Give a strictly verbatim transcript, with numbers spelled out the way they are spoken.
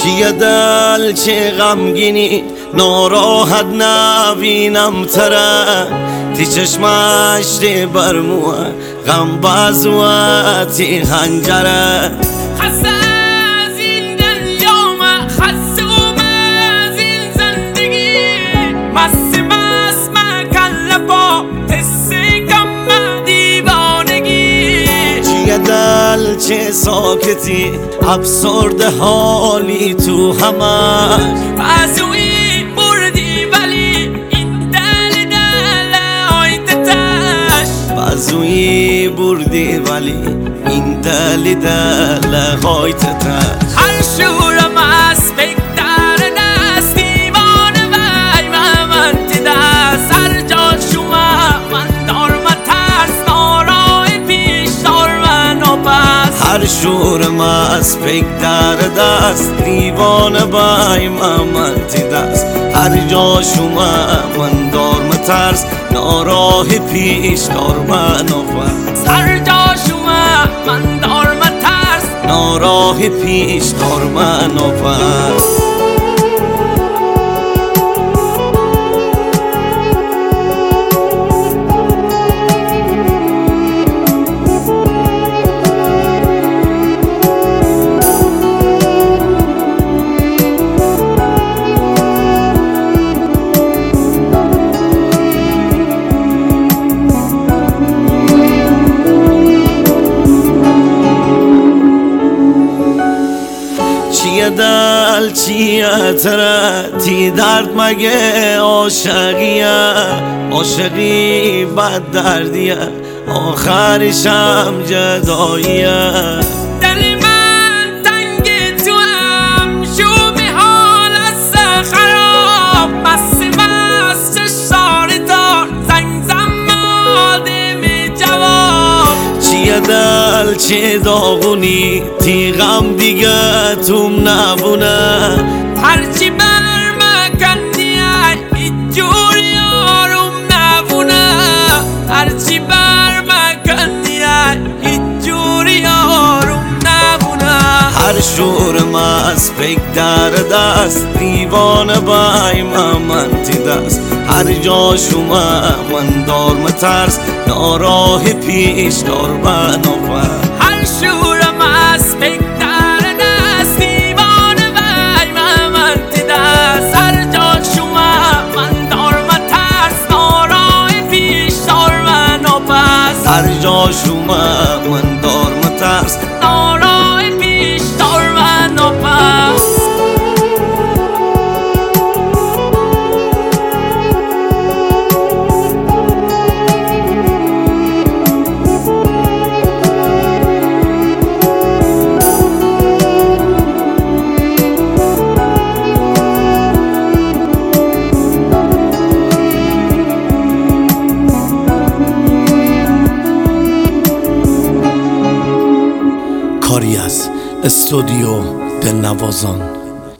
چیه دل چه غمگینی ناراحت نبینم تره تی چشمش دی برموه غم بازوه تی خنجره خسته از این دنیا من خستم از این زندگی مست مست من کله با تسی کم دیوانگی چیه دل چه ساکتی افسرده حالی تو همش بازوی بردی ولی این دل دل آیدتش بازوی بردی ولی این دل دل غایتتش هر شورم از بگتر دست دیوانه وی و من تی دست هر جا شما من دارم ترس نارای پیش دارم و پس هر شورم از پکتر دست دیوانه بای من تی دست هر جا شما من دارم ترس ناراه پیش دارم و پس هر جا شما من دارم ترس ناراه پیش دارم و پس چیه دل چیه تره تی درد مگه عاشقیه عاشقی بد دردیه آخرشم جداییه دل من تنگ تو هم شو به حال از خراب مست مست چشاری دار زنگ زن آدم جواب چیه دل چه داغونی تی غم دیگه توم نبونه هرچی بر مکندی اینجوری آروم نبونه هرچی بر مکندی اینجوری آروم نبونه هر شورم از پکتر دست دیوانه بای من تی دست هر جا شما من دارم ترس ناراه پیش دارم و هر شورم از بگتر دست دیوانه وی و من تی دست هر جا شما من دارم ترس نارای پیش دارم و پس هر جا شما من دارم ترس نارای پیش دارم و پس کاری از استودیو دلنوازان.